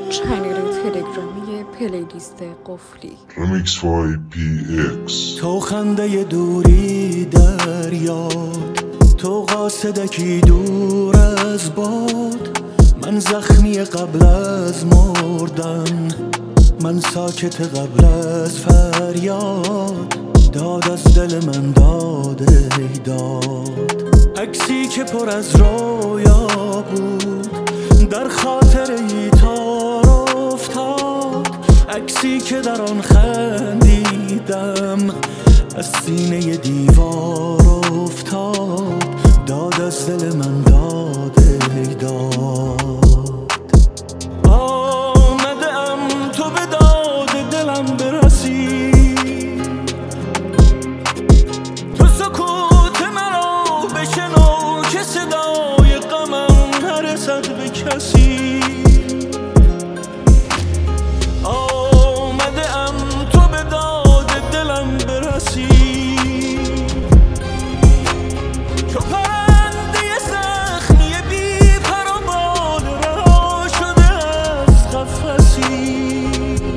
چنل تلگرامی پلیلیست قفلی Remix by PX. تو خنده دوری در یاد، تو قاصدکی دور از باد، من زخمی قبل از مردن، من ساکت قبل از فریاد، داد از دل من داده داد. عکسی که پر از رویا بود در خاطر ای تار افتاد، عکسی که در آن خندیدم از سینه دیوار افتاد، داد از دل من داده داد. آمدم تو به داد دلم برسی، تو سکوت مرا بشنو که صدای غمم نرسد به کسی. آمدم تو به داد دلم برسی، چو پرنده زخمی بی پر و بال رها شده از قفسی.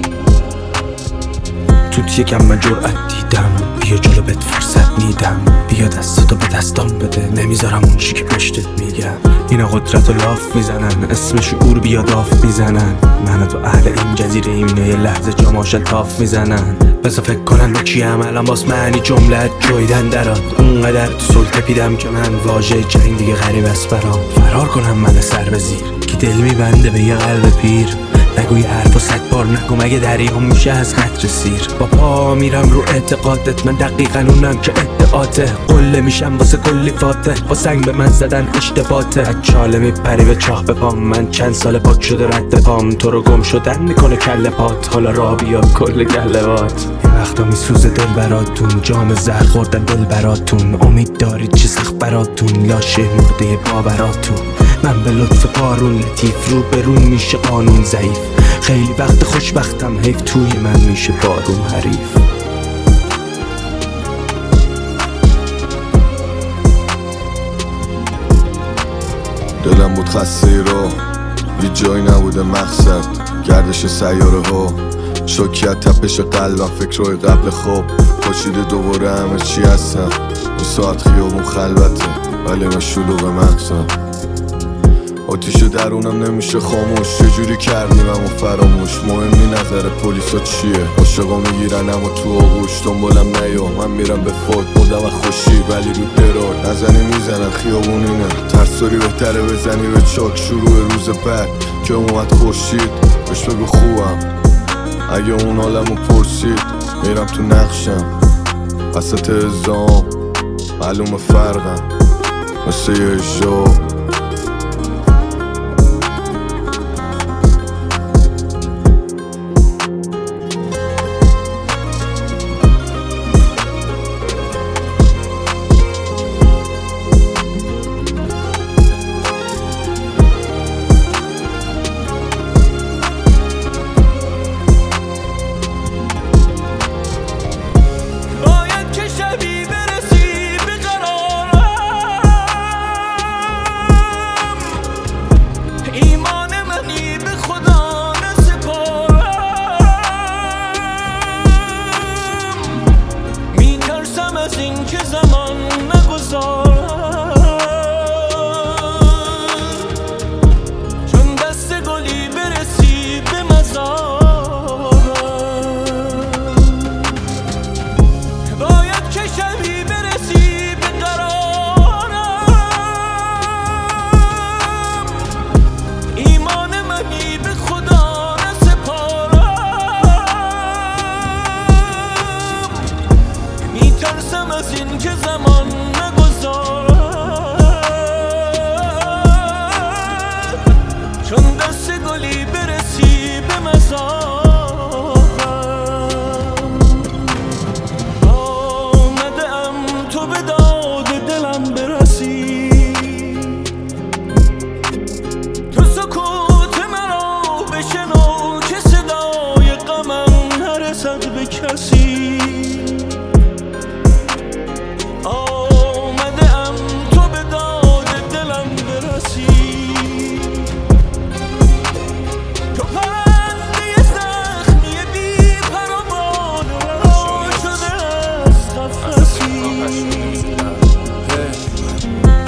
توت یکم من جرأت دیدم، بیا جلو بهت فرصت میدم، بیا دستاتو به دستام بده، نمیذارم اون چی که پشتت میگم. اینا قدرت و لاف میزنن، اسم شعور بیا داف میزنن، من و تو اهل این جزیره ایم، اینا یه لحظه جاماشل تاف میزنن. بذار فکر کنن رو کیم الان باس معنی جملت جویدن درات، اونقدر تو سلطه پیدم که من واژه جنگ دیگه غریب است برام. فرار کنم من سر به زیر که دل میبنده به یه قلب پیر، نگو یه حرف و 100 بار نگو مگه دریام میشه از قطر سیر. با پا میرم رو اعتقادت، من دقیقا اونم که ادعاته، قله میشم واسه کلی فاتح، با سنگ به من زدن اشتباته. از چاله میپری به چاه به پام، من چند سال پاک شده رد پام، تو رو گم شدن میکنه کله پات، حالا را بیا کل گله‌ات. این وقتا میسوزه دل براتون، جام زهر خوردن دل براتون، امید دارید چه سخت براتون، لاشه مرده باوراتون. من به لطف بارون لطیف، رو برون میشه قانون ضعیف، خیلی وقت خوشبختم حیف توی من میشه بارون حریف. دلم بود خسته را، هیچ جایی نبوده مقصد، گردش سیاره ها، شوکیت تپش قلبم، فکرهای قبل خواب، پاشیده دوباره همه چی هستم. این ساعت خیابون خلوته ولی من شلوغ مغزم، آتیش درونم نمیشه خاموش، چجوری کردیم اما فراموش. مهمی نظر پلیسا چیه، عاشقا میگیرن اما تو آغوش، دنبالم نیا من میرم به فوت، بودم از خوشی ولی رو درار نزنی میزنن خیابون اینه، ترسوری بهتره بزنی به چاک. شروع روز بعد که اومد خورشید بهش بگو خوبم، اگه اون حالمو پرسید میرم تو نقشم، وسط ازام معلوم فرقم مثل یه اجاب.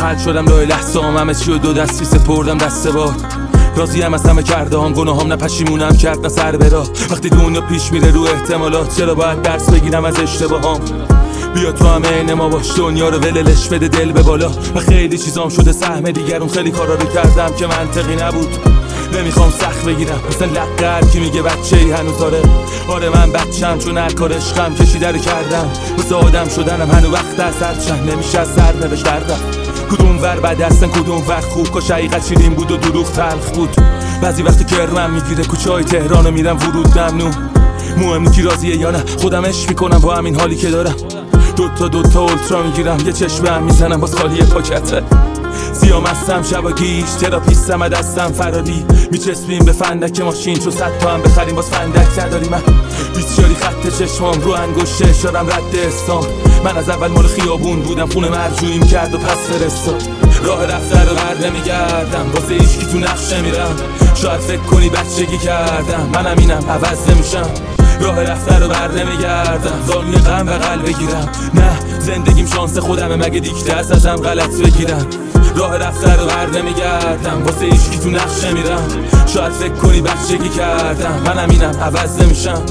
حل شدم لای لحظام، همه چی و دو دستی سپردم دست باد. راضیم از همه کرده هم، گناهام نه پشیمونم کرد نه سر برا. وقتی دنیا پیش میره رو احتمالات، چرا باید درس بگیرم از اشتباهام؟ بیا تو هم عین ما باش، دنیا رو ولش بده دل به بالا. و خیلی چیزام شده سهم دیگرون، خیلی کارا رو کردم که منطقی نبود. نمیخوام سخت بگیرم مثل لقه هر کی میگه بچه ای هنوز. آره من بچم، چون هر کار عشقم کشیده رو کردم. واسه آدم شدنم هنو وقت از سر چند نمیشه از سر نوشت دردم. کدوم ور بد هستن کدوم ور خوب، کاش حقیقت شیرین بود و دروغ تلخ بود. بعضی وقتی کرمم میگیره کوچه های تهرانو میرم ورود ممنوع. مهم کی راضیه یا نه، خودم عشق میکنم با همین حالی که دارم. دوتا اولترا میگیرم، یه چشم هم میزنم باز خالی پاکته. سیام هستم شباگیش، تراپیستم دستم فراری. میچسبیم به فندک ماشین، چون 100 تا هم بخریم باز فندک نداری. من 20 جاری خط چشمام رو انگشت اشارم رد استام. من از اول مال خیابون بودم، خونه مرجوعیم کرد و پس فرستاد. راه رفته رو بر نمیگردم، واسه هیچکی تو نقش نمیرم. شاید فکر کنی بچگی کردم، منم اینم عوض نمیشم. راه رفته رو بر نمیگردم، زانوی غم بغل بگیرم. نه زندگیم شانس خودمه، مگه دیکته از ازم غلط بگیرم. راه رفته رو بر نمیگردم، واسه هیچکی تو نقش نمیرم. شاید فکر کنی بچگی کردم، منم اینم عوض نمیشم.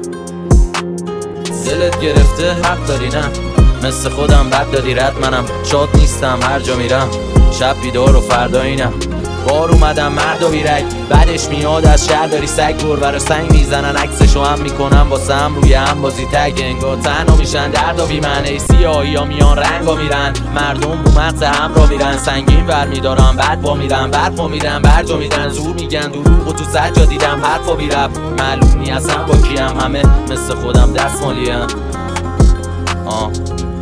دلت گرفته حق داری، نه مثل خودم بد داری رد. منم شاد نیستم هر جا میرم، شب بیدار و فردا اینم. بار اومدم مرد و بیرک، بعدش میاد از شهر داری سگ دور برا سنگ میزنن. عکسشو هم میکنم واسه هم روی هم بازی تگ. انگار تنها میشن درد و بیمنه، سیاهی ها میان رنگا میرن. مردم رو مغز هم را میرن، سنگین ور میدارم بعد با میرن. برفا میرن برجا میدن، زور میگن دروغ و تو سجا دیدم حرفا بیرب. معلوم نی اصلا با کیم، همه مثل خودم دست مالیم.